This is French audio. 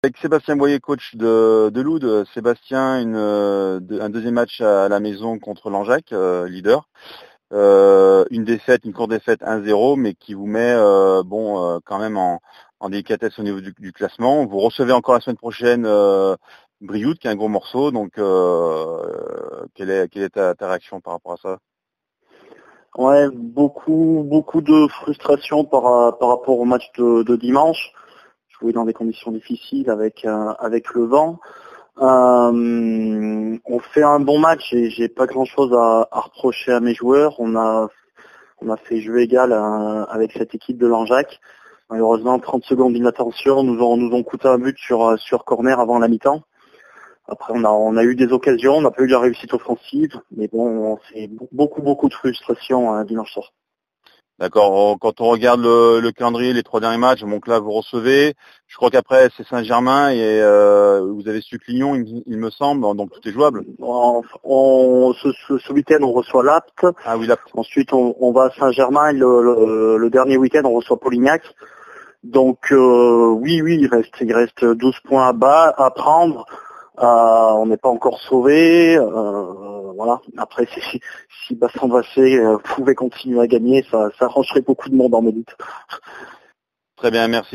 Avec Sébastien Boyer, coach de Loud. Sébastien, un deuxième match à la maison contre Langeac, leader. Une courte défaite 1-0, mais qui vous met quand même en délicatesse au niveau du classement. Vous recevez encore la semaine prochaine Brioude, qui est un gros morceau. Donc, quelle est ta réaction par rapport à ça? Ouais, beaucoup de frustration par rapport au match de dimanche. Jouer dans des conditions difficiles avec le vent. On fait un bon match et j'ai pas grand chose à reprocher à mes joueurs. On a fait jeu égal avec cette équipe de Langeac. Malheureusement, 30 secondes d'inattention nous ont coûté un but sur corner avant la mi-temps. Après, on a eu des occasions, on n'a pas eu de la réussite offensive, mais bon, c'est beaucoup de frustration dimanche soir. D'accord. Quand on regarde le calendrier, les 3 derniers matchs, donc là vous recevez. Je crois qu'après c'est Saint-Germain et vous avez su Clignon, il me semble. Donc tout est jouable. Ce week-end on reçoit l'Apt. Ah oui, l'Apt. Ensuite on va à Saint-Germain et le dernier week-end on reçoit Polignac. Donc oui, il reste 12 points à prendre. On n'est pas encore sauvé. Voilà. Après, si Bassan Vassé pouvait continuer à gagner, ça arrangerait beaucoup de monde en élite. Très bien, merci.